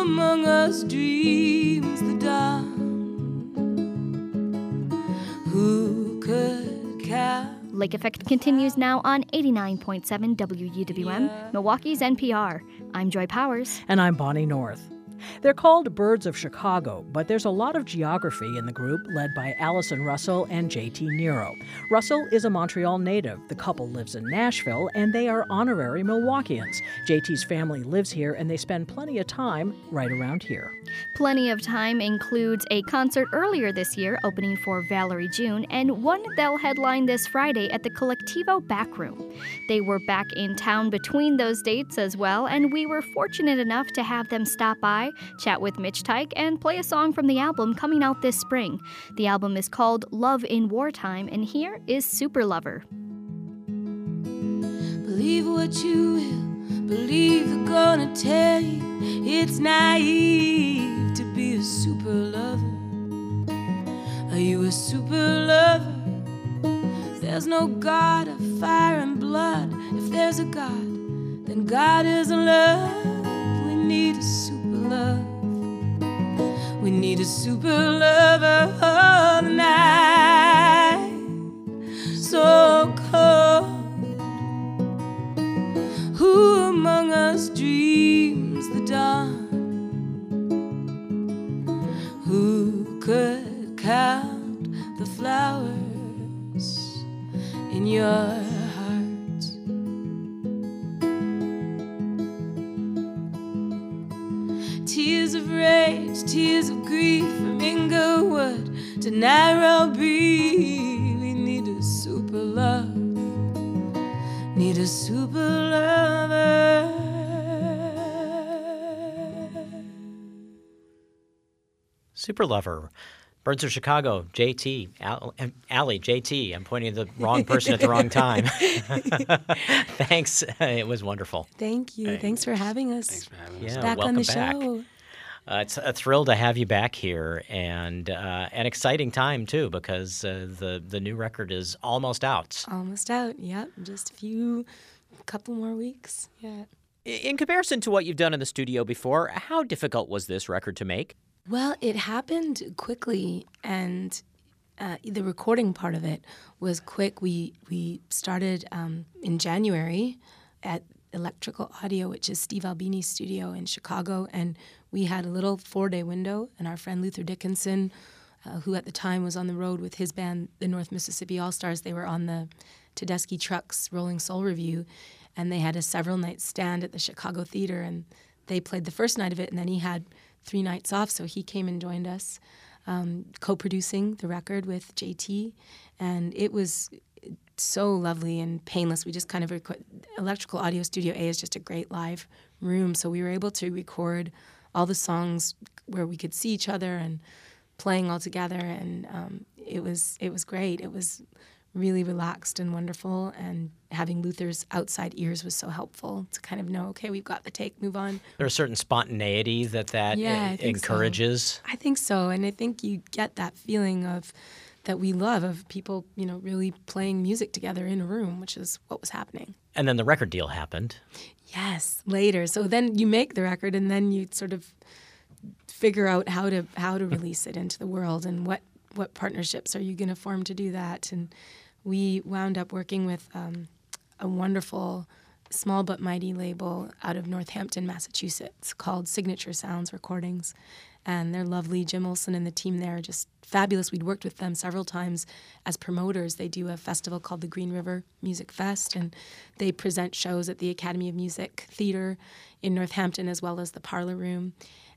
among us dreams the dawn? Who could count? Lake Effect continues now on 89.7 WUWM, Milwaukee's NPR. I'm Joy Powers. And I'm Bonnie North. They're called Birds of Chicago, but there's a lot of geography in the group led by Allison Russell and J.T. Nero. Russell is a Montreal native. The couple lives in Nashville, and they are honorary Milwaukeeans. J.T.'s family lives here, and they spend plenty of time right around here. Plenty of Time includes a concert earlier this year opening for Valerie June, and one they'll headline this Friday at the Collectivo Backroom. They were back in town between those dates as well, and we were fortunate enough to have them stop by, chat with Mitch Tyke, and play a song from the album coming out this spring. The album is called Love in Wartime, and here is Super Lover. Believe what you will, believe they're gonna tell you it's naive to be a super lover. Are you a super lover? There's no God of fire and blood. If there's a God, then God is love. We need a super love. We need a super lover all night. So cold. Who among us dreams the dawn? Who could count the flowers in your heart? Tears of rage, tears of grief, from Inglewood to Nairobi. We need a super love, need a super lover. Super Lover. Birds of Chicago, JT, Allie, JT. I'm pointing at the wrong person at the wrong time. Thanks. It was wonderful. Thank you. Thanks for having us. Thanks for having us. Yeah, Back welcome on the back. show. It's a thrill to have you back here, and an exciting time too, because the new record is almost out. Almost out. Yep. Just couple more weeks. Yeah. In comparison to what you've done in the studio before, how difficult was this record to make? Well, it happened quickly, and the recording part of it was quick. We started in January at Electrical Audio, which is Steve Albini's studio in Chicago, and we had a little 4-day window, and our friend Luther Dickinson, who at the time was on the road with his band, the North Mississippi All-Stars, they were on the Tedeschi Trucks Rolling Soul Review, and they had a several-night stand at the Chicago Theater, and they played the first night of it, and then he had 3 nights off, so he came and joined us, co-producing the record with JT, and it was so lovely and painless. We just kind of Electrical Audio Studio A is just a great live room, so we were able to record all the songs where we could see each other and playing all together, and it was great. It was really relaxed and wonderful, and having Luther's outside ears was so helpful to kind of know, okay, we've got the take, move on. There's a certain spontaneity that encourages. So. I think so, and I think you get that feeling that we love of people, really playing music together in a room, which is what was happening. And then the record deal happened. Yes, later. So then you make the record, and then you sort of figure out how to release it into the world, and what partnerships are you going to form to do that. And we wound up working with a wonderful small but mighty label out of Northampton, Massachusetts called Signature Sounds Recordings. And they're lovely. Jim Olson and the team there are just fabulous. We'd worked with them several times as promoters. They do a festival called the Green River Music Fest, and they present shows at the Academy of Music Theater in Northampton as well as the Parlor Room.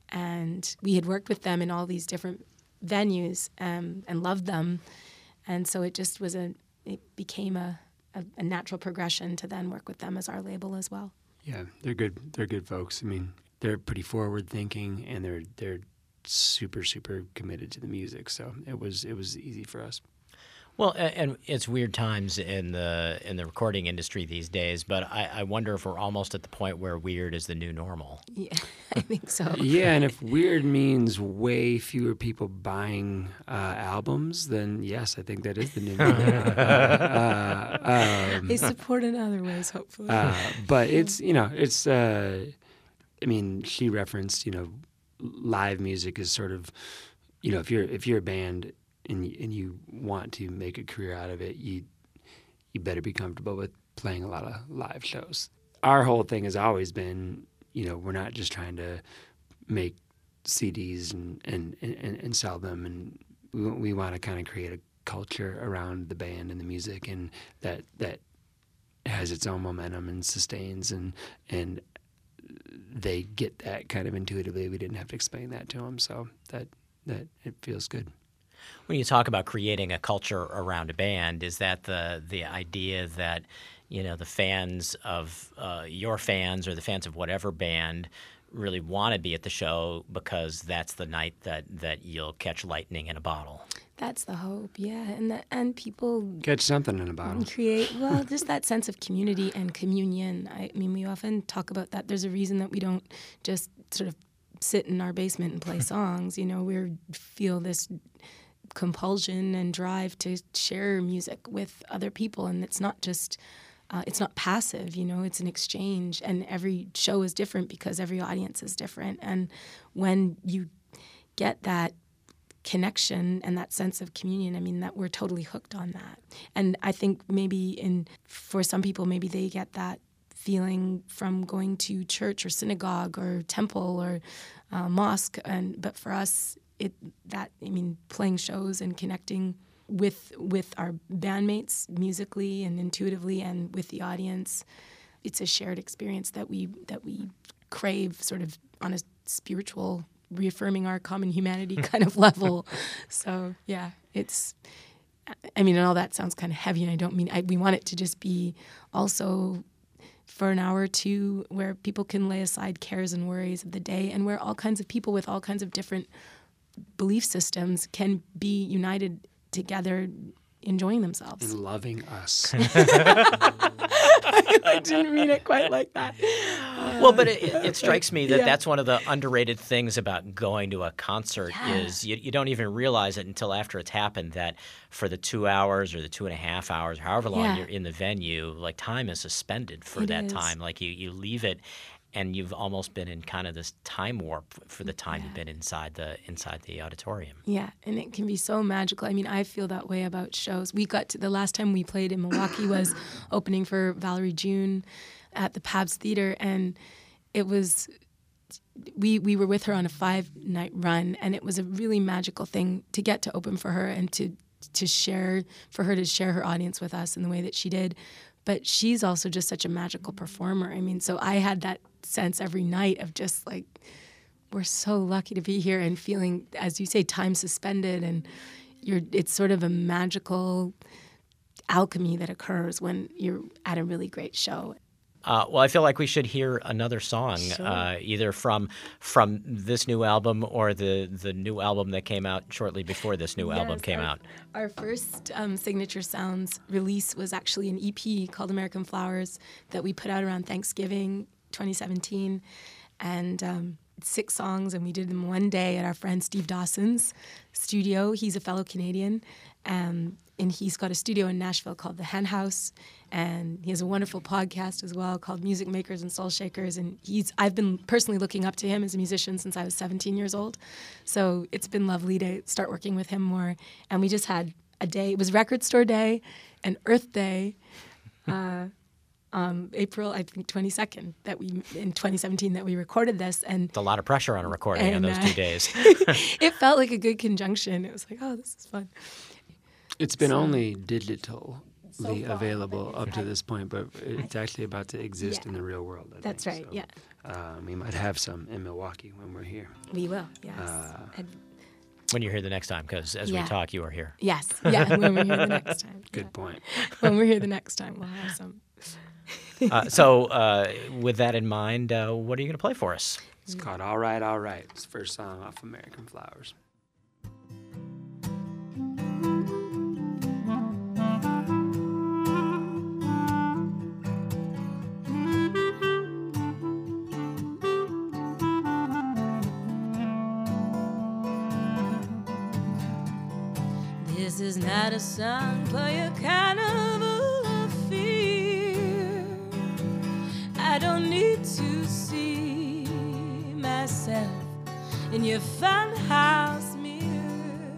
And we had worked with them in all these different venues and loved them. And so it just it became a natural progression to then work with them as our label as well. Yeah, they're good folks. I mean, they're pretty forward thinking, and they're super, super committed to the music. So it was easy for us. Well, and it's weird times in the recording industry these days, but I wonder if we're almost at the point where weird is the new normal. Yeah, I think so. Yeah, and if weird means way fewer people buying albums, then yes, I think that is the new normal. They support in other ways, hopefully. But it's, I mean, she referenced, live music is sort of, if you're a band and you want to make a career out of it, you better be comfortable with playing a lot of live shows. Our whole thing has always been, we're not just trying to make CDs and sell them, and we want to kind of create a culture around the band and the music, and that has its own momentum and sustains, and they get that kind of intuitively. We didn't have to explain that to them, so that it feels good. When you talk about creating a culture around a band, is that the idea that the fans of your fans or the fans of whatever band really want to be at the show because that's the night that you'll catch lightning in a bottle? That's the hope, yeah. And people Catch something in a bottle. create, just that sense of community and communion. I mean, we often talk about that. There's a reason that we don't just sort of sit in our basement and play songs. We feel this compulsion and drive to share music with other people, and it's not just it's not passive, it's an exchange, and every show is different because every audience is different. And when you get that connection and that sense of communion, I mean, that we're totally hooked on that. And I think maybe for some people, maybe they get that feeling from going to church or synagogue or temple or mosque, but for us, playing shows and connecting with our bandmates musically and intuitively, and with the audience, it's a shared experience that we crave, sort of on a spiritual, reaffirming our common humanity kind of level. So yeah, and all that sounds kind of heavy, and I don't mean, we want it to just be also for an hour or two where people can lay aside cares and worries of the day, and where all kinds of people with all kinds of different belief systems can be united together, enjoying themselves. And loving us. I didn't mean it quite like that. Well, but it strikes me that that's one of the underrated things about going to a concert is you don't even realize it until after it's happened, that for the 2 hours or the 2.5 hours, however long you're in the venue, like time is suspended for that time. Like you leave it, and you've almost been in kind of this time warp for the time you've been inside the auditorium. Yeah, and it can be so magical. I mean, I feel that way about shows. The last time we played in Milwaukee was opening for Valerie June at the Pabst Theater, and it was we were with her on a 5-night run, and it was a really magical thing to get to open for her and to share her audience with us in the way that she did. But she's also just such a magical performer. I mean, so I had that sense every night of just like, we're so lucky to be here, and feeling, as you say, time suspended, and it's sort of a magical alchemy that occurs when you're at a really great show. Well, I feel like we should hear another song, either from this new album or the new album that came out shortly before this new album came out. Our first Signature Sounds release was actually an EP called American Flowers that we put out around Thanksgiving 2017, and 6 songs, and we did them one day at our friend Steve Dawson's studio. He's a fellow Canadian, and he's got a studio in Nashville called The Hen House, and he has a wonderful podcast as well called Music Makers and Soul Shakers, and I've been personally looking up to him as a musician since I was 17 years old, so it's been lovely to start working with him more. And we just had a day. It was Record Store Day and Earth Day, April, I think, 22nd, in 2017 that we recorded this. And it's a lot of pressure on a recording on those 2 days. It felt like a good conjunction. It was like, oh, this is fun. It's been only digitally available up to this point, but it's actually about to exist in the real world. That's right, so, we might have some in Milwaukee when we're here. We will, yes. When you're here the next time, because as we talk, you are here. Yes, when we're here the next time. Good point. When we're here the next time, we'll have some. So with that in mind, what are you going to play for us? It's called All Right, All Right. It's the first song off American Flowers. This is not a song for your carnival of fear. I don't need to see myself in your funhouse mirror.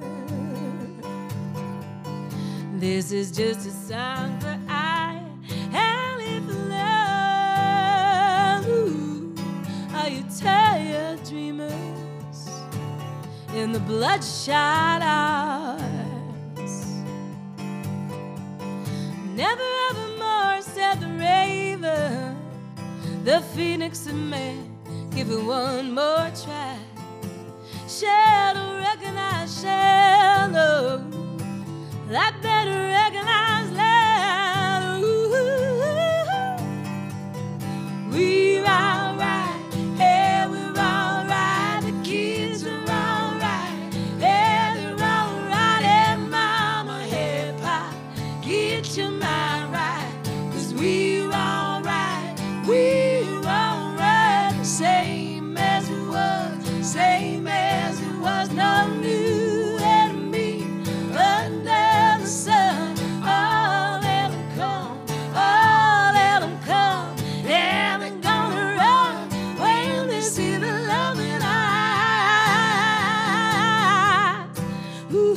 This is just a song for I and if love. Ooh, are you tired dreamers in the bloodshot eyes? Never ever more, said the raven, the phoenix of man. Give it one more try. Shadow, recognize shadow. I better recognize that. We're alright, yeah, we're alright. The kids are alright, yeah, they're alright. Hey, mama, hey, pop, get your mind right. 'Cause we're alright, we're alright. Same as it was, same as it was. No new enemy under the sun. Oh, let them come, oh, let them come. Yeah, they're gonna run when they see the love in eyes. Ooh.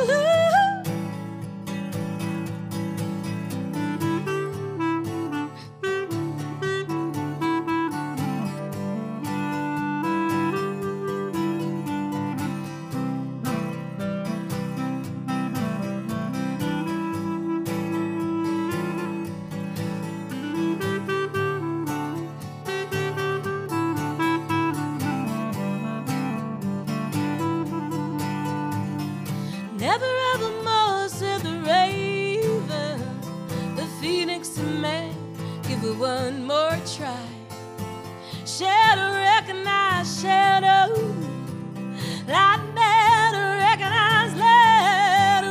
Never ever more, said the raven, the phoenix of man. Give it one more try. Shadow, recognize shadow. I better recognize that.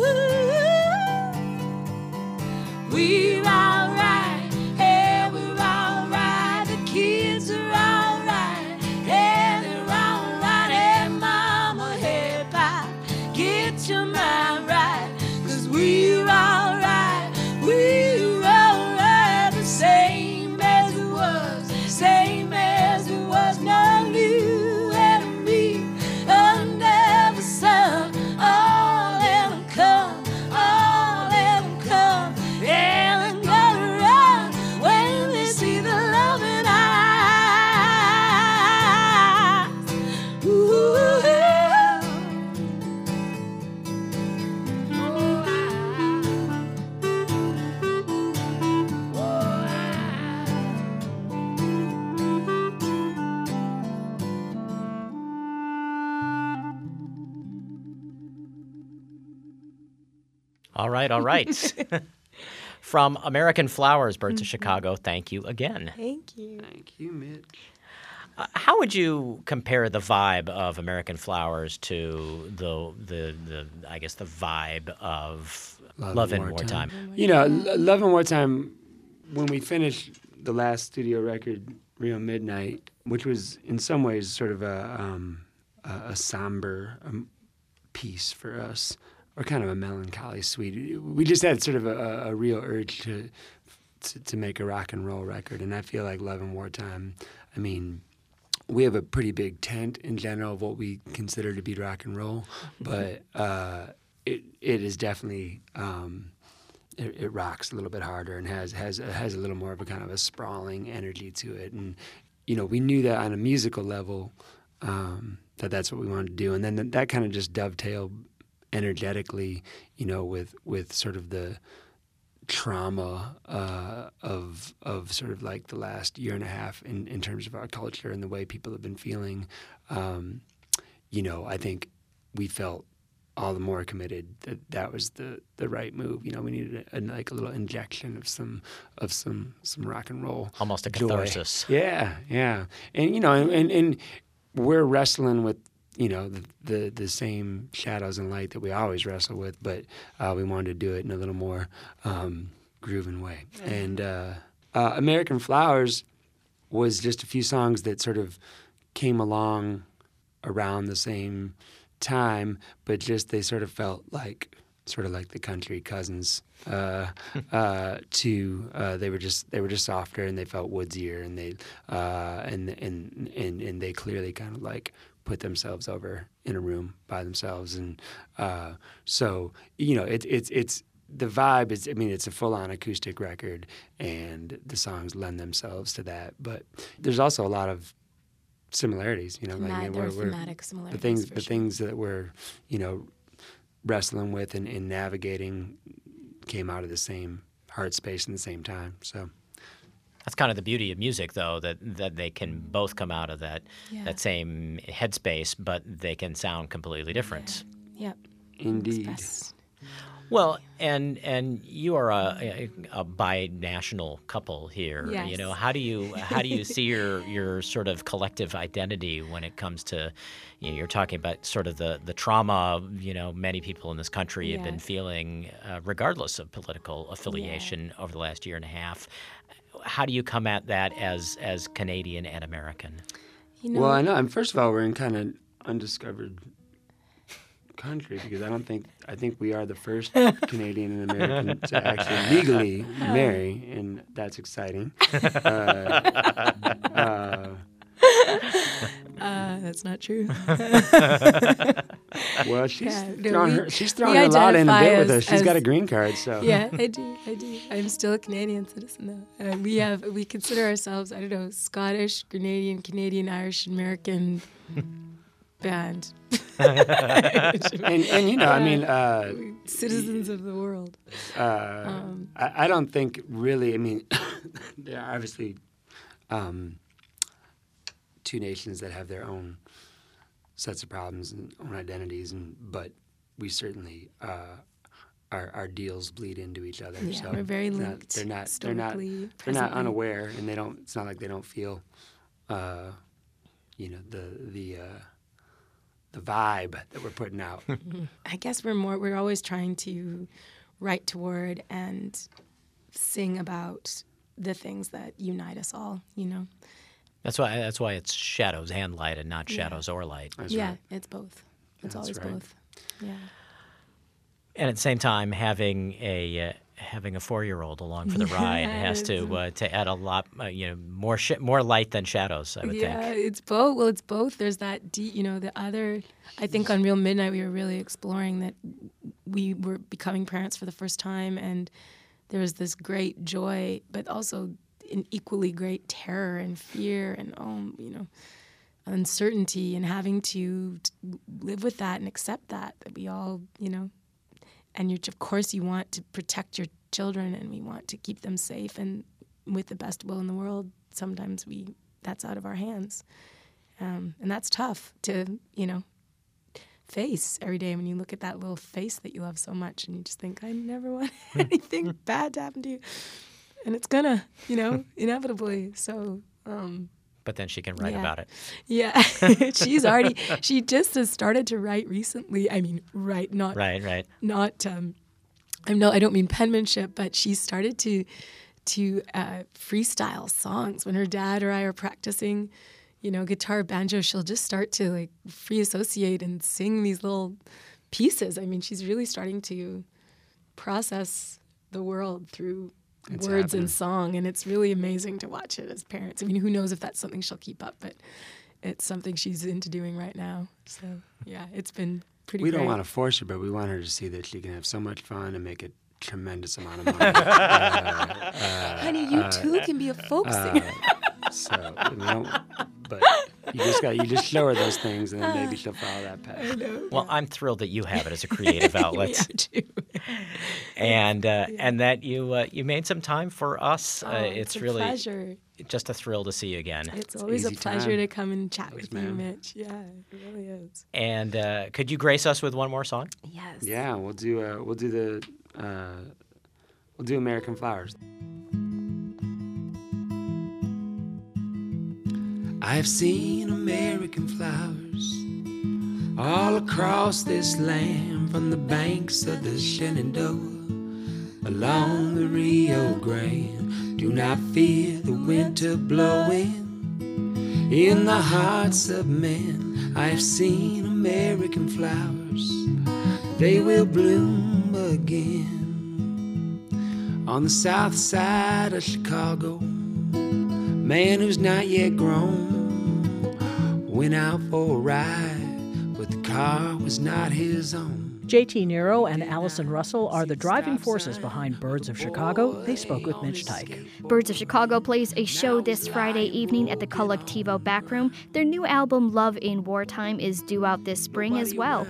Ooh. We're alright, yeah, we're alright. The kids are alright, yeah, they're alright. Hey, mama, hey, pop, get your mind right. 'Cause we're alright, we're alright. The same as it was, same as it was. No new enemy under the sun. Oh, let them come, oh, let them come. Yeah, they're gonna run when they see the love in eyes. Ooh. All right, all right. From American Flowers, Birds of Chicago, thank you again. Thank you. Thank you, Mitch. How would you compare the vibe of American Flowers to the I guess the vibe of Love and Wartime? You know, Love and Wartime, when we finished the last studio record, Rio Midnight, which was in some ways sort of a somber piece for us, or kind of a melancholy suite. We just had sort of a real urge to make a rock and roll record, and I feel like Love and Wartime, I mean, we have a pretty big tent in general of what we consider to be rock and roll, but it is definitely it rocks a little bit harder and has a little more of a kind of a sprawling energy to it. And you know, we knew that on a musical level that's what we wanted to do, and then that kind of just dovetailed energetically, you know, with sort of the trauma of sort of like the last year and a half in terms of our culture and the way people have been feeling. You know, I think we felt all the more committed that was the right move. You know, we needed a little injection of some rock and roll, almost a joy. catharsis. Yeah, and you know, and we're wrestling with, you know, the same shadows and light that we always wrestle with, but we wanted to do it in a little more grooving way. And American Flowers was just a few songs that sort of came along around the same time, but just they sort of felt like the country cousins to they were just softer, and they felt woodsier, and they and they clearly kind of like put themselves over in a room by themselves. And so, you know, it's the vibe is, I mean, it's a full-on acoustic record, and the songs lend themselves to that. But there's also a lot of similarities, you know. There are thematic similarities. The things that we're, you know, wrestling with and navigating came out of the same heart space in the same time. So that's kind of the beauty of music, though, that they can both come out of that same headspace, but they can sound completely different. Yep. Indeed. Well, and you are a binational couple here. Yes. You know, how do you see your sort of collective identity when it comes to, you know, you're talking about sort of the trauma, you know, many people in this country have been feeling, regardless of political affiliation over the last year and a half. How do you come at that as Canadian and American? You know, well, I know. And first of all, we're in kind of undiscovered country, because I think we are the first Canadian and American to actually legally marry, and that's exciting. That's not true. Well, she's throwing a lot in a bit with us. She's got a green card, so yeah, I do. I'm still a Canadian citizen, though. We consider ourselves, I don't know, Scottish, Canadian, Irish, American band. and you know, I mean, citizens of the world. I don't think really. I mean, there are obviously two nations that have their own sets of problems and own identities, but we certainly our deals bleed into each other. Yeah, so we're very linked. They're not Presently. unaware, and they don't. It's not like they don't feel, you know, the vibe that we're putting out. I guess we're always trying to write toward and sing about the things that unite us all, you know. That's why it's shadows and light and not shadows or light. That's right. It's both. It's That's always right. both. Yeah. And at the same time, having a 4-year-old along for the ride has to add a lot, you know, more light than shadows, I would think. Yeah, it's both. Well, it's both. There's that deep, you know, the other. I think on Real Midnight we were really exploring that we were becoming parents for the first time, and there was this great joy, but also an equally great terror and fear and you know, uncertainty, and having to live with that and accept that we all, you know. And of course you want to protect your children, and we want to keep them safe, and with the best will in the world, sometimes that's out of our hands. And that's tough to, you know, face every day when you look at that little face that you love so much, and you just think, I never want anything bad to happen to you. And it's gonna, you know, inevitably. So, But then she can write about it. Yeah. She just has started to write recently. I mean, write, not. Right. Not, I don't mean penmanship, but she started to freestyle songs. When her dad or I are practicing, you know, guitar, banjo, she'll just start to like free associate and sing these little pieces. I mean, she's really starting to process the world through words and song, and it's really amazing to watch it as parents. I mean, who knows if that's something she'll keep up, but it's something she's into doing right now. So, yeah, it's been pretty We great. don't want to force her, but we want her to see that she can have so much fun and make a tremendous amount of money. Honey, you too can be a folk singer. So, you know, but you just show her those things, and then maybe she'll follow that path. I know. Well, I'm thrilled that you have it as a creative outlet. Yeah, too. And that you made some time for us. It's a really pleasure. just a thrill to see you again. It's always a easy pleasure time. to come and chat Thanks, with you, ma'am. Mitch. Yeah, it really is. And could you grace us with one more song? Yes. Yeah, we'll do American Flowers. I've seen American flowers all across this land, from the banks of the Shenandoah along the Rio Grande. Do not fear the winter blowing in the hearts of men. I've seen American flowers, they will bloom again. On the south side of Chicago, man who's not yet grown, when went out for a ride, but the car was not his own. J.T. Nero and Allison Russell are the driving forces behind Birds of Chicago. They spoke with Mitch Teich. Birds of Chicago plays a show this Friday evening at the Colectivo Backroom. Their new album, Love in Wartime, is due out this spring as well.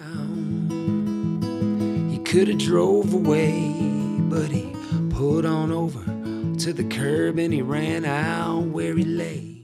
He could have drove away, but he pulled on over to the curb and he ran out where he lay.